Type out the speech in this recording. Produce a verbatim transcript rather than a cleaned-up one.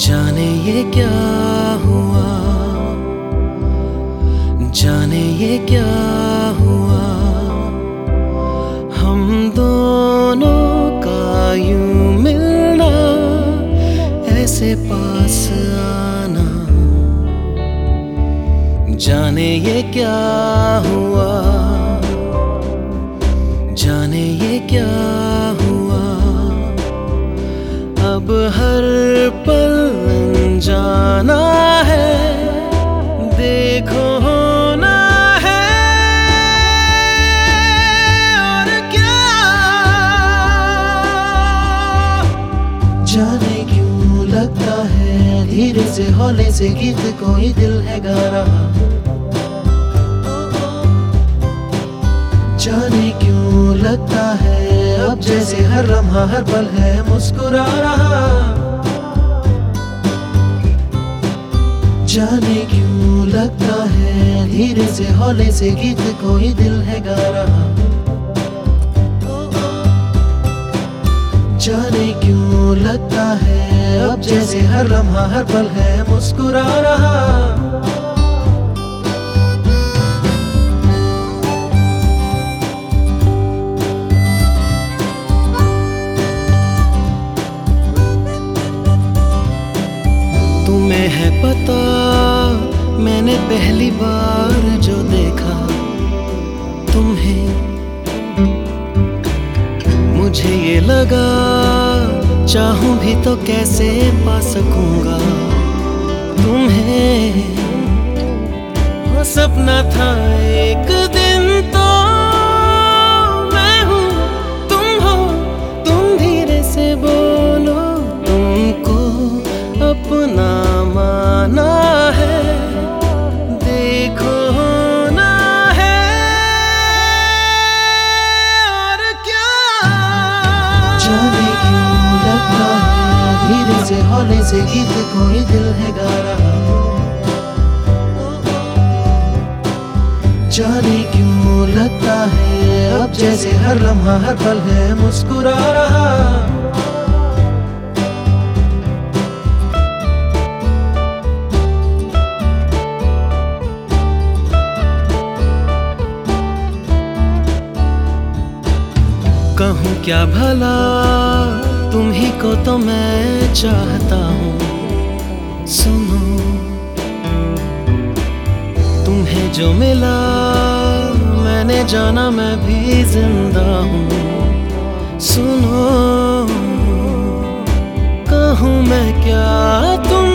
जाने ये क्या हुआ, जाने ये क्या हुआ, हम दोनों का यूं मिलना, ऐसे पास आना। जाने ये क्या हुआ, जाने ये क्या हुआ, अब हर पल जाना है, देखो होना है और क्या। जाने क्यों लगता है धीरे से हौले से गीत कोई दिल है गा रहा। जाने क्यों लगता है अब जैसे हर लम्हा हर पल है मुस्कुरा रहा। जाने क्यों लगता है धीरे से हौले से गीत कोई दिल है गा रहा। जाने क्यों लगता है अब जैसे हर लम्हा हर पल है मुस्कुरा रहा। तुम्हें है पता मैंने पहली बार जो देखा तुम्हें, मुझे ये लगा चाहूं भी तो कैसे पा सकूंगा तुम्हें। वो सपना था एक दिन तो मैं हूं तुम हो, तुम धीरे से बोलो तुमको अपना माना है, देखो होना है और क्या। जाने क्यों लगता है धीरे से हौले से गीत कोई दिल है गा रहा। जाने क्यों लगता है अब जैसे हर लम्हा हर पल है मुस्कुरा रहा। कहूँ क्या भला तुम ही को तो मैं चाहता हूँ। सुनो तुम्हें जो मिला मैंने जाना मैं भी जिंदा हूँ। सुनो कहूँ मैं क्या तुम